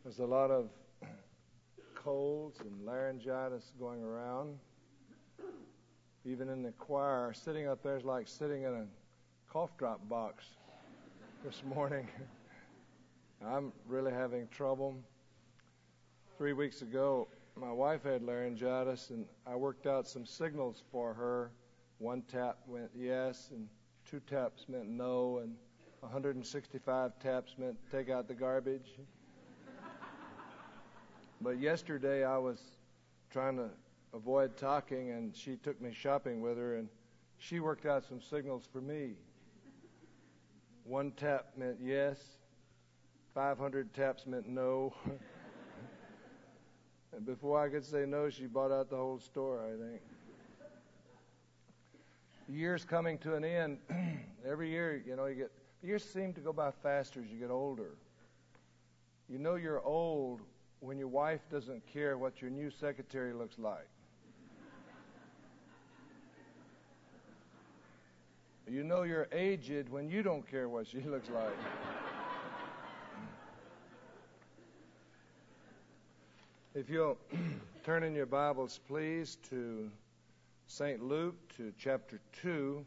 There's a lot of colds and laryngitis going around. Even in the choir, sitting up there is like sitting in a cough drop box this morning. I'm really having trouble. 3 weeks ago, my wife had laryngitis, and I worked out some signals for her. 1 tap meant yes, and 2 taps meant no, and 165 taps meant take out the garbage. But yesterday I was trying to avoid talking, and she took me shopping with her, and she worked out some signals for me. 1 tap meant yes, 500 taps meant no. And before I could say no, she bought out the whole store, I think. The year's coming to an end. Every year, the years seem to go by faster as you get older. You know you're old when your wife doesn't care what your new secretary looks like. You know you're aged when you don't care what she looks like. If you'll turn in your Bibles, please, to St. Luke, to chapter 2.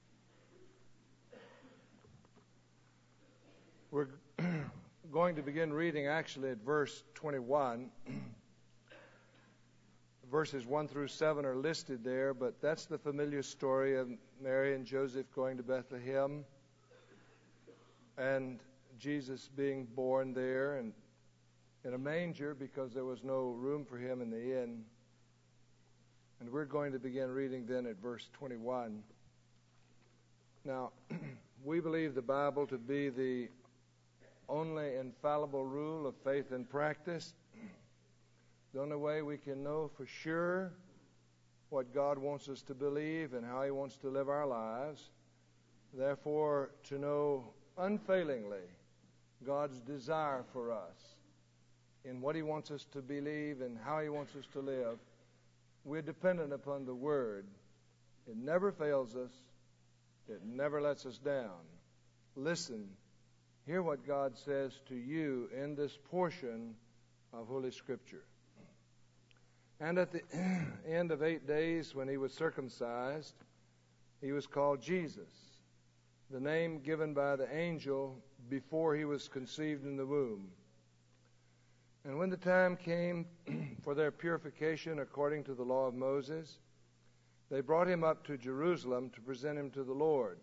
We're going to begin reading actually at verse 21. Verses 1 through 7 are listed there, but that's the familiar story of Mary and Joseph going to Bethlehem and Jesus being born there and in a manger because there was no room for him in the inn. And we're going to begin reading then at verse 21. Now, we believe the Bible to be the only infallible rule of faith and practice. The only way we can know for sure what God wants us to believe and how He wants to live our lives. Therefore, to know unfailingly God's desire for us in what He wants us to believe and how He wants us to live, we're dependent upon the Word. It never fails us. It never lets us down. Listen, hear what God says to you in this portion of Holy Scripture. And at the end of 8 days, when he was circumcised, he was called Jesus, the name given by the angel before he was conceived in the womb. And when the time came for their purification according to the law of Moses, they brought him up to Jerusalem to present him to the Lord.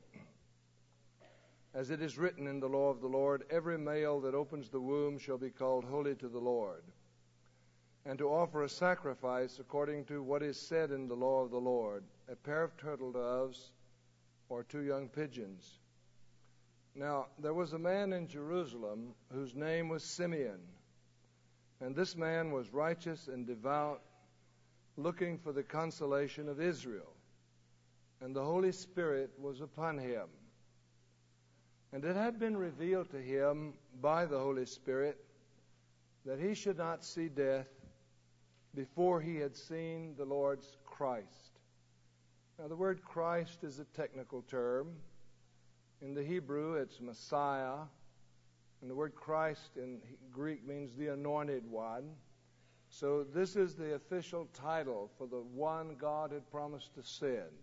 As it is written in the law of the Lord, every male that opens the womb shall be called holy to the Lord, and to offer a sacrifice according to what is said in the law of the Lord, a pair of turtle doves or 2 young pigeons. Now, there was a man in Jerusalem whose name was Simeon, and this man was righteous and devout, looking for the consolation of Israel, and the Holy Spirit was upon him. And it had been revealed to him by the Holy Spirit that he should not see death before he had seen the Lord's Christ. Now, the word Christ is a technical term. In the Hebrew, it's Messiah. And the word Christ in Greek means the anointed one. So this is the official title for the one God had promised to send.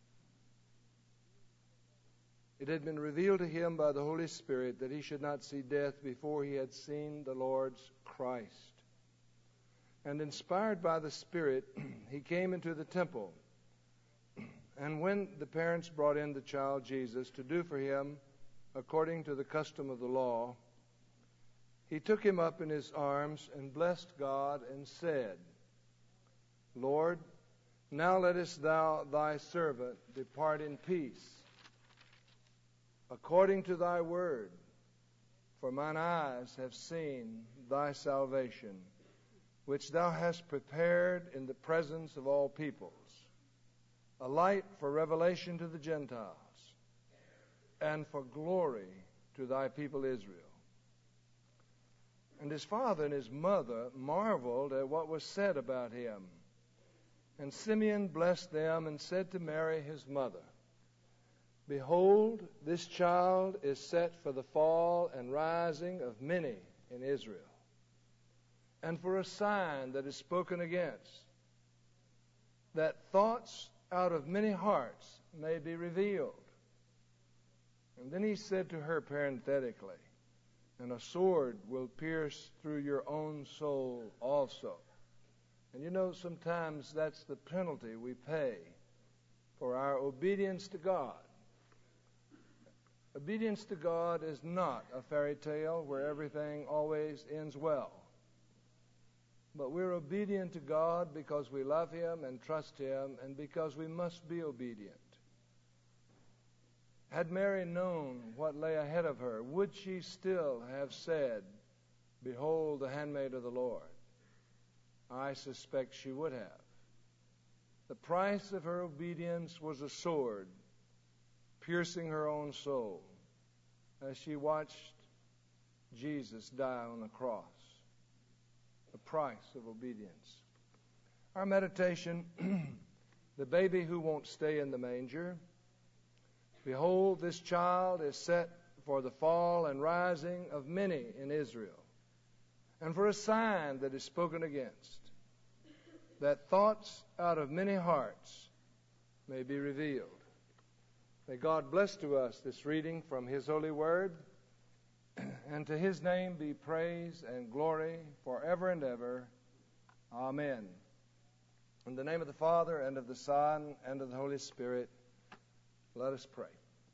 It had been revealed to him by the Holy Spirit that he should not see death before he had seen the Lord's Christ. And inspired by the Spirit, he came into the temple. And when the parents brought in the child Jesus to do for him according to the custom of the law, he took him up in his arms and blessed God and said, Lord, now lettest thou thy servant depart in peace, according to thy word, for mine eyes have seen thy salvation, which thou hast prepared in the presence of all peoples, a light for revelation to the Gentiles, and for glory to thy people Israel. And his father and his mother marveled at what was said about him. And Simeon blessed them and said to Mary his mother, Behold, this child is set for the fall and rising of many in Israel, and for a sign that is spoken against, that thoughts out of many hearts may be revealed. And then he said to her parenthetically, and a sword will pierce through your own soul also. And you know, sometimes that's the penalty we pay for our obedience to God. Obedience to God is not a fairy tale where everything always ends well. But we're obedient to God because we love Him and trust Him, and because we must be obedient. Had Mary known what lay ahead of her, would she still have said, "Behold, the handmaid of the Lord"? I suspect she would have. The price of her obedience was a sword, piercing her own soul, as she watched Jesus die on the cross. The price of obedience. Our meditation, the baby who won't stay in the manger. Behold, this child is set for the fall and rising of many in Israel, and for a sign that is spoken against, that thoughts out of many hearts may be revealed. May God bless to us this reading from His holy word, and to His name be praise and glory forever and ever. Amen. In the name of the Father, and of the Son, and of the Holy Spirit, let us pray.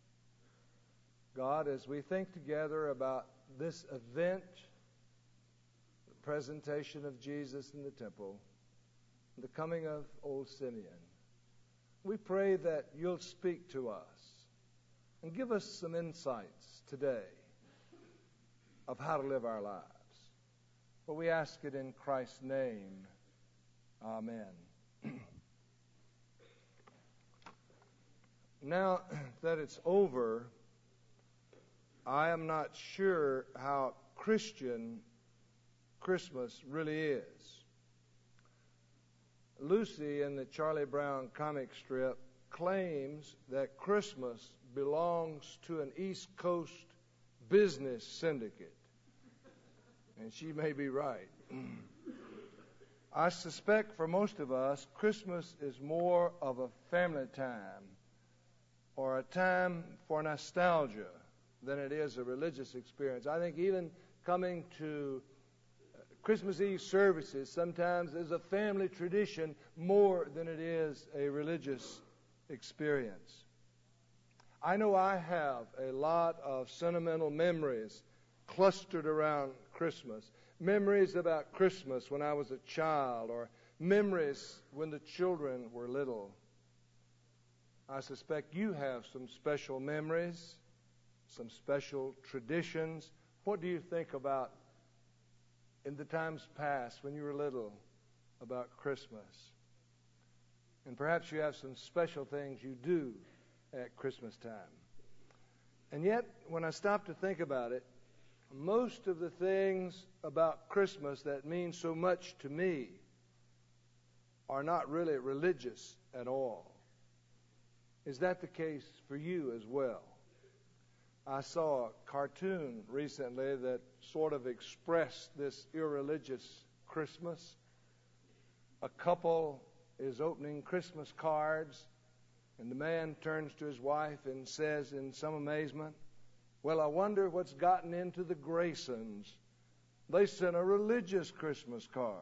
God, as we think together about this event, the presentation of Jesus in the temple, the coming of old Simeon, we pray that you'll speak to us and give us some insights today of how to live our lives. For we ask it in Christ's name. Amen. Now that it's over, I am not sure how Christian Christmas really is. Lucy in the Charlie Brown comic strip claims that Christmas belongs to an East Coast business syndicate. And she may be right. I suspect for most of us, Christmas is more of a family time or a time for nostalgia than it is a religious experience. I think even coming to Christmas Eve services sometimes is a family tradition more than it is a religious experience. I know I have a lot of sentimental memories clustered around Christmas. Memories about Christmas when I was a child, or memories when the children were little. I suspect you have some special memories, some special traditions. What do you think about in the times past when you were little about Christmas? And perhaps you have some special things you do at Christmas time. And yet, when I stop to think about it, most of the things about Christmas that mean so much to me are not really religious at all. Is that the case for you as well? I saw a cartoon recently that sort of expressed this irreligious Christmas. A couple is opening Christmas cards, and the man turns to his wife and says in some amazement, "Well, I wonder what's gotten into the Graysons. They sent a religious Christmas card."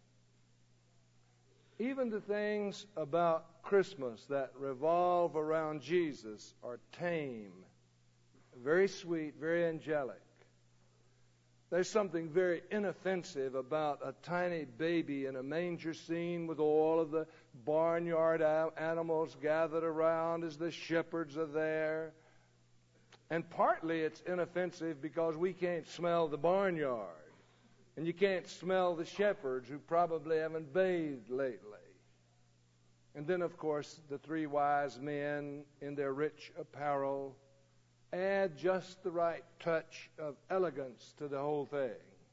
Even the things about Christmas that revolve around Jesus are tame, very sweet, very angelic. There's something very inoffensive about a tiny baby in a manger scene with all of the barnyard animals gathered around as the shepherds are there. And partly it's inoffensive because we can't smell the barnyard. And you can't smell the shepherds who probably haven't bathed lately. And then, of course, the three wise men in their rich apparel add just the right touch of elegance to the whole thing.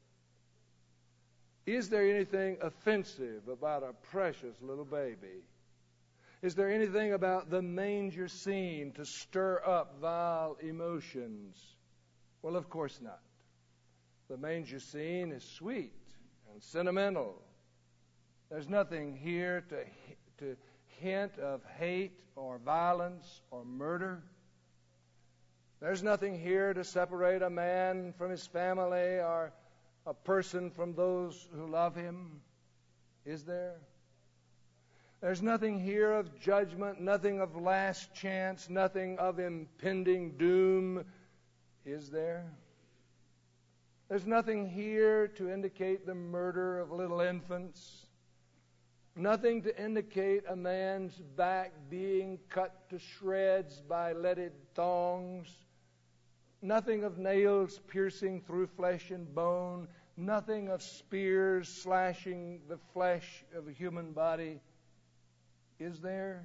Is there anything offensive about a precious little baby? Is there anything about the manger scene to stir up vile emotions? Well, of course not. The manger scene is sweet and and sentimental. There's nothing here to hint of hate or violence or murder. There's nothing here to separate a man from his family or a person from those who love him. Is there? There's nothing here of judgment, nothing of last chance, nothing of impending doom. Is there? There's nothing here to indicate the murder of little infants. Nothing to indicate a man's back being cut to shreds by leaded thongs. Nothing of nails piercing through flesh and bone. Nothing of spears slashing the flesh of a human body. Is there?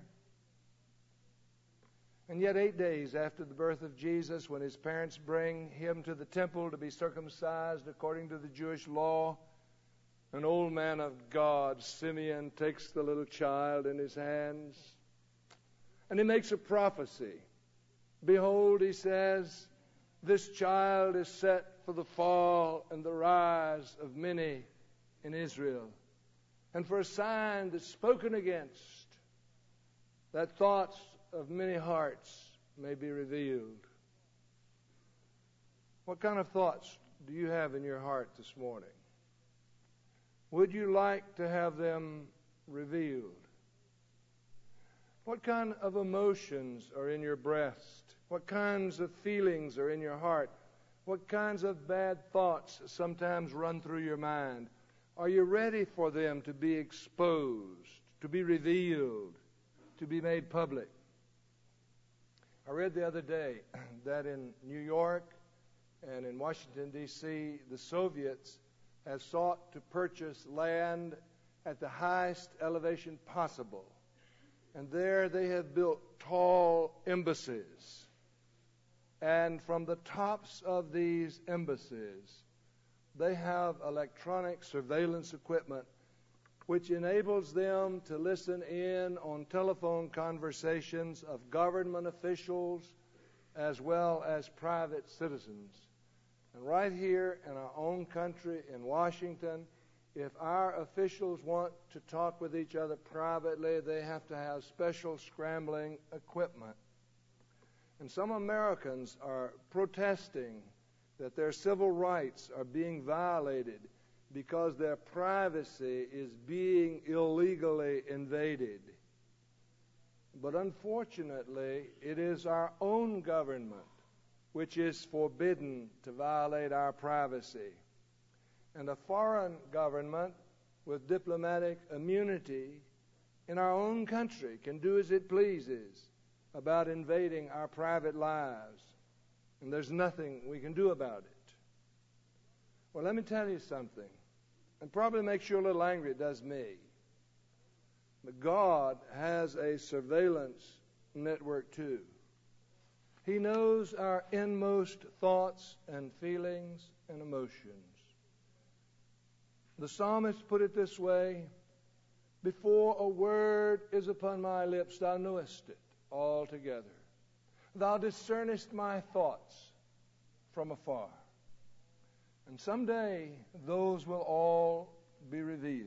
And yet 8 days after the birth of Jesus, when his parents bring him to the temple to be circumcised according to the Jewish law, an old man of God, Simeon, takes the little child in his hands and he makes a prophecy. Behold, he says, this child is set for the fall and the rise of many in Israel, and for a sign that's spoken against, that thoughts of many hearts may be revealed. What kind of thoughts do you have in your heart this morning? Would you like to have them revealed? What kind of emotions are in your breast? What kinds of feelings are in your heart? What kinds of bad thoughts sometimes run through your mind? Are you ready for them to be exposed, to be revealed, to be made public? I read the other day that in New York and in Washington, D.C., the Soviets have sought to purchase land at the highest elevation possible. And there they have built tall embassies. And from the tops of these embassies, they have electronic surveillance equipment which enables them to listen in on telephone conversations of government officials as well as private citizens. And right here in our own country, in Washington, if our officials want to talk with each other privately, they have to have special scrambling equipment. And some Americans are protesting that their civil rights are being violated because their privacy is being illegally invaded. But unfortunately, it is our own government which is forbidden to violate our privacy. And a foreign government with diplomatic immunity in our own country can do as it pleases about invading our private lives. And there's nothing we can do about it. Well, let me tell you something. And probably makes you a little angry, it does me. But God has a surveillance network too. He knows our inmost thoughts and feelings and emotions. The psalmist put it this way, before a word is upon my lips, thou knowest it altogether. Thou discernest my thoughts from afar. And someday those will all be revealed.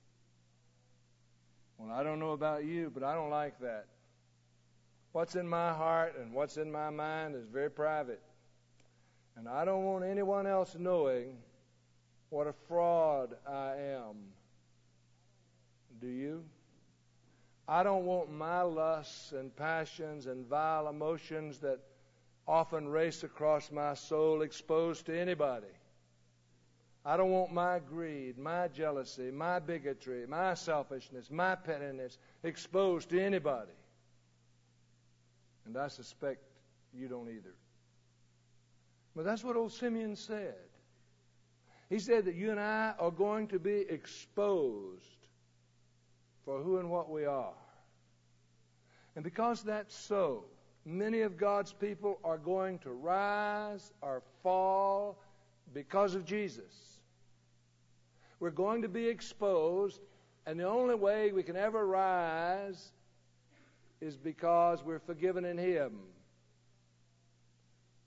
Well, I don't know about you, but I don't like that. What's in my heart and what's in my mind is very private. And I don't want anyone else knowing what a fraud I am. Do you? I don't want my lusts and passions and vile emotions that often race across my soul exposed to anybody. I don't want my greed, my jealousy, my bigotry, my selfishness, my pettiness exposed to anybody. And I suspect you don't either. But that's what old Simeon said. He said that you and I are going to be exposed for who and what we are. And because that's so, many of God's people are going to rise or fall because of Jesus. We're going to be exposed, and the only way we can ever rise is because we're forgiven in Him.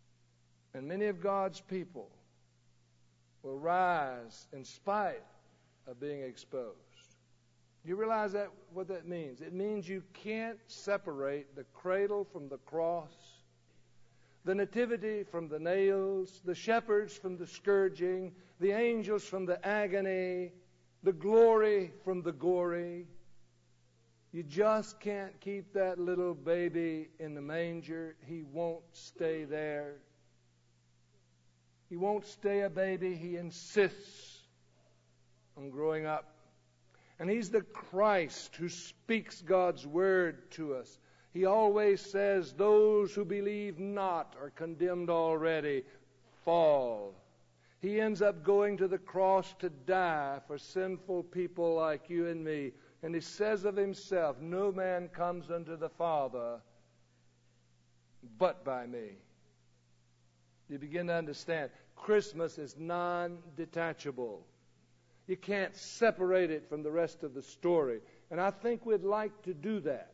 And many of God's people will rise in spite of being exposed. You realize that what that means? It means you can't separate the cradle from the cross, the nativity from the nails, the shepherds from the scourging, the angels from the agony, the glory from the gory. You just can't keep that little baby in the manger. He won't stay there. He won't stay a baby. He insists on growing up. And He's the Christ who speaks God's word to us. He always says, those who believe not are condemned already. Fall. He ends up going to the cross to die for sinful people like you and me. And He says of Himself, no man comes unto the Father but by me. You begin to understand. Christmas is non-detachable. You can't separate it from the rest of the story. And I think we'd like to do that.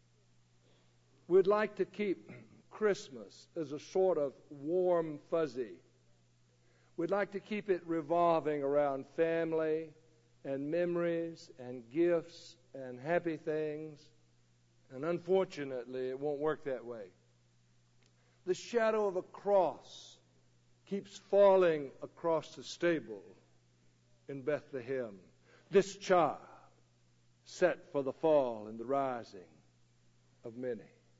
We'd like to keep Christmas as a sort of warm fuzzy. We'd like to keep it revolving around family and memories and gifts and happy things. And unfortunately, it won't work that way. The shadow of a cross keeps falling across the stable in Bethlehem. This child set for the fall and the rising of many.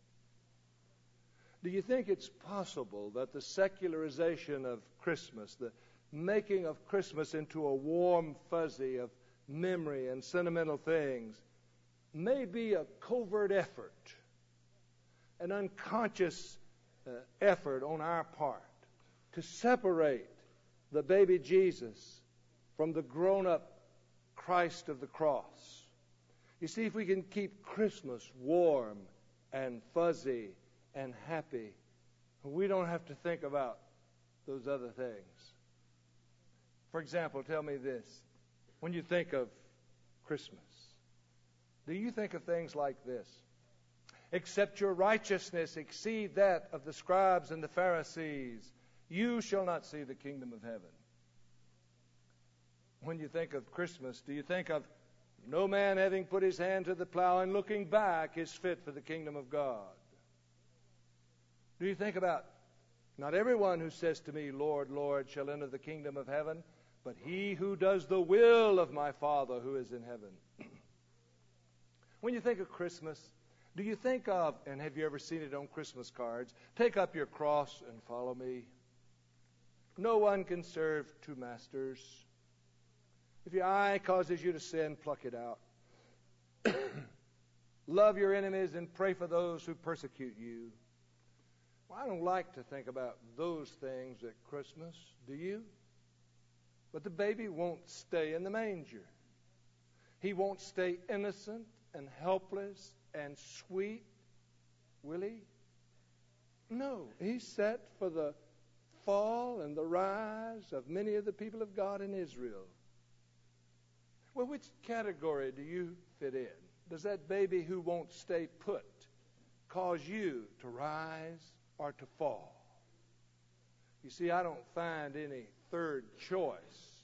Do you think it's possible that the secularization of Christmas, the making of Christmas into a warm fuzzy of memory and sentimental things, may be a covert effort, an unconscious effort on our part to separate the baby Jesus from the grown-up Christ of the cross? You see, if we can keep Christmas warm and fuzzy and happy, we don't have to think about those other things. For example, tell me this. When you think of Christmas, do you think of things like this? Except your righteousness exceed that of the scribes and the Pharisees, you shall not see the kingdom of heaven. When you think of Christmas, do you think of no man having put his hand to the plow and looking back is fit for the kingdom of God? Do you think about, not everyone who says to me, Lord, Lord, shall enter the kingdom of heaven, but he who does the will of my Father who is in heaven? When you think of Christmas, do you think of, and have you ever seen it on Christmas cards, take up your cross and follow me? No one can serve two masters. If your eye causes you to sin, pluck it out. Love your enemies and pray for those who persecute you. Well, I don't like to think about those things at Christmas, do you? But the baby won't stay in the manger. He won't stay innocent and helpless and sweet, will he? No, he's set for the fall and the rise of many of the people of God in Israel. Well, which category do you fit in? Does that baby who won't stay put cause you to rise or to fall? You see, I don't find any third choice.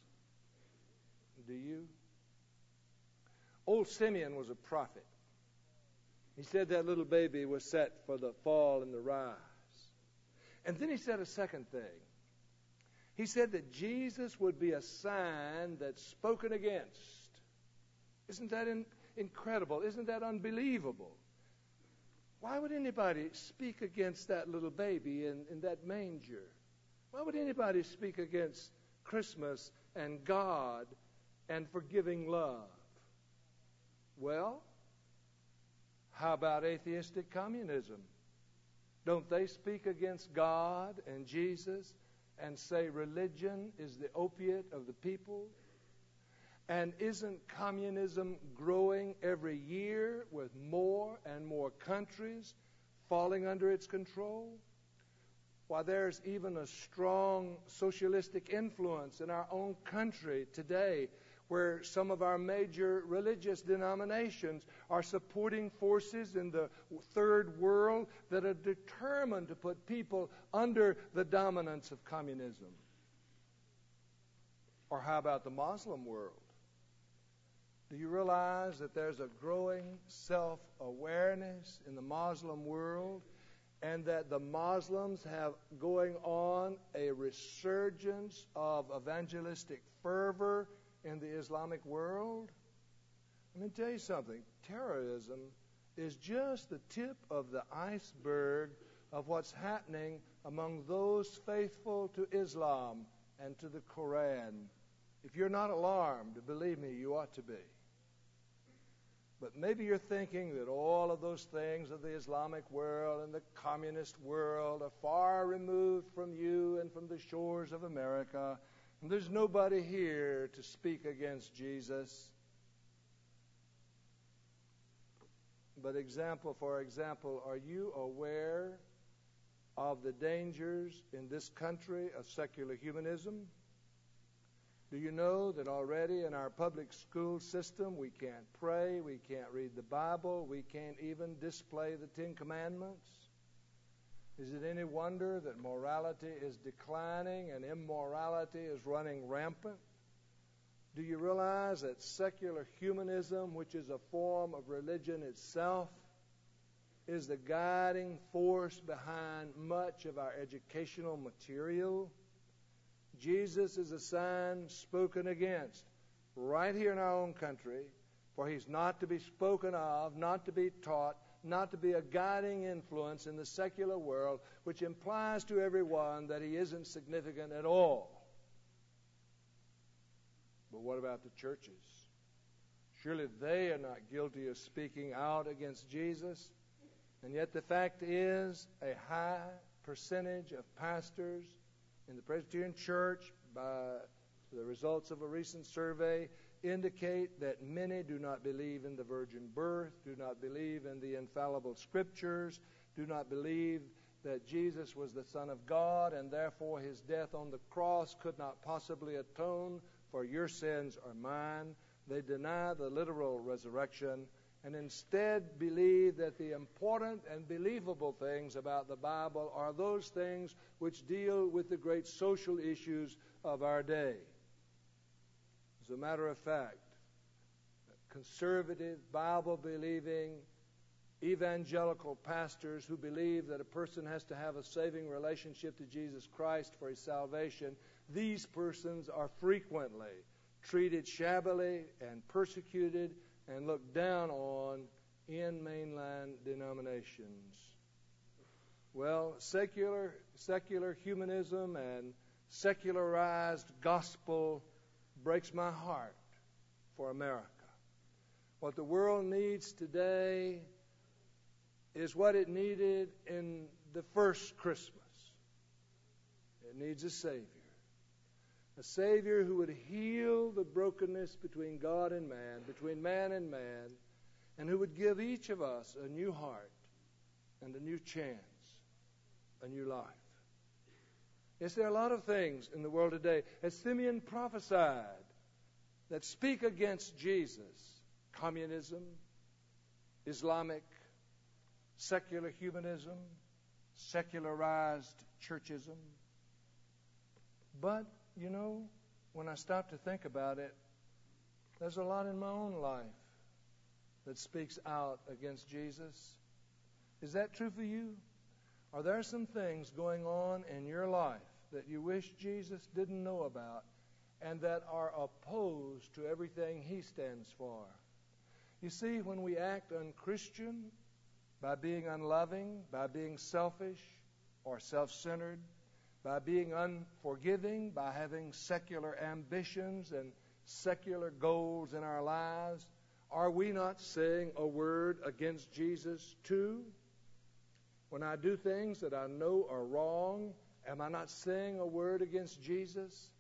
Do you? Old Simeon was a prophet. He said that little baby was set for the fall and the rise. And then he said a second thing. He said that Jesus would be a sign that's spoken against. Isn't that incredible? Isn't that unbelievable? Why would anybody speak against that little baby in that manger? Why would anybody speak against Christmas and God and forgiving love? Well, how about atheistic communism? Don't they speak against God and Jesus and say religion is the opiate of the people? And isn't communism growing every year with more and more countries falling under its control? Why, there's even a strong socialistic influence in our own country today, where some of our major religious denominations are supporting forces in the third world that are determined to put people under the dominance of communism. Or how about the Muslim world? Do you realize that there's a growing self-awareness in the Muslim world, and that the Muslims have going on a resurgence of evangelistic fervor in the Islamic world? Let me tell you something. Terrorism is just the tip of the iceberg of what's happening among those faithful to Islam and to the Quran. If you're not alarmed, believe me, you ought to be. But maybe you're thinking that all of those things of the Islamic world and the communist world are far removed from you and from the shores of America, and there's nobody here to speak against Jesus. But for example, are you aware of the dangers in this country of secular humanism? Do you know that already in our public school system we can't pray, we can't read the Bible, we can't even display the Ten Commandments? Is it any wonder that morality is declining and immorality is running rampant? Do you realize that secular humanism, which is a form of religion itself, is the guiding force behind much of our educational material? Jesus is a sign spoken against right here in our own country, for he's not to be spoken of, not to be taught, not to be a guiding influence in the secular world, which implies to everyone that he isn't significant at all. But what about the churches? Surely they are not guilty of speaking out against Jesus. And yet the fact is, a high percentage of pastors in the Presbyterian Church, by the results of a recent survey, indicate that many do not believe in the virgin birth, do not believe in the infallible scriptures, do not believe that Jesus was the Son of God, and therefore his death on the cross could not possibly atone for your sins or mine. They deny the literal resurrection and instead believe that the important and believable things about the Bible are those things which deal with the great social issues of our day. As a matter of fact, conservative, Bible-believing, evangelical pastors who believe that a person has to have a saving relationship to Jesus Christ for his salvation, these persons are frequently treated shabbily and persecuted and looked down on in mainline denominations. Well, secular humanism and secularized gospel breaks my heart for America. What the world needs today is what it needed in the first Christmas. It needs a Savior. A Savior who would heal the brokenness between God and man, between man and man, and who would give each of us a new heart and a new chance, a new life. Yes, there are a lot of things in the world today, as Simeon prophesied, that speak against Jesus. Communism, Islamic, secular humanism, secularized churchism. But you know, when I stop to think about it, there's a lot in my own life that speaks out against Jesus. Is that true for you? Are there some things going on in your life that you wish Jesus didn't know about and that are opposed to everything he stands for? You see, when we act unchristian, by being unloving, by being selfish or self-centered, by being unforgiving, by having secular ambitions and secular goals in our lives, are we not saying a word against Jesus too? When I do things that I know are wrong, am I not saying a word against Jesus?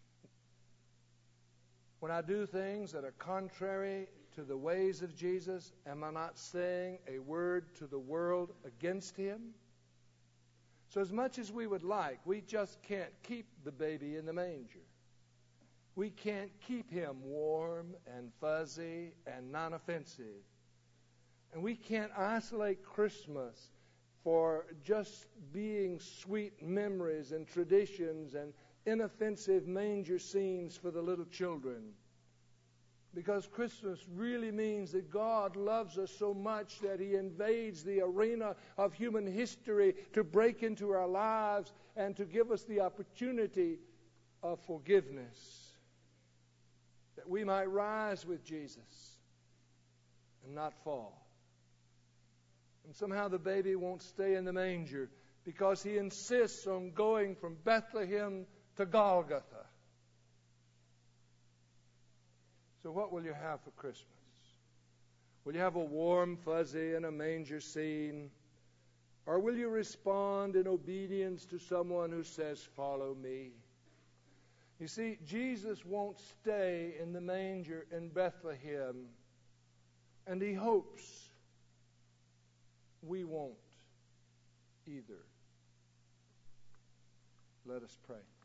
When I do things that are contrary to the ways of Jesus, am I not saying a word to the world against him? So as much as we would like, we just can't keep the baby in the manger. We can't keep him warm and fuzzy and non-offensive. And we can't isolate Christmas for just being sweet memories and traditions and inoffensive manger scenes for the little children. Because Christmas really means that God loves us so much that He invades the arena of human history to break into our lives and to give us the opportunity of forgiveness, that we might rise with Jesus and not fall. And somehow the baby won't stay in the manger because He insists on going from Bethlehem to Golgotha. So what will you have for Christmas? Will you have a warm fuzzy and a manger scene? Or will you respond in obedience to someone who says, "Follow me"? You see, Jesus won't stay in the manger in Bethlehem, and He hopes we won't either. Let us pray.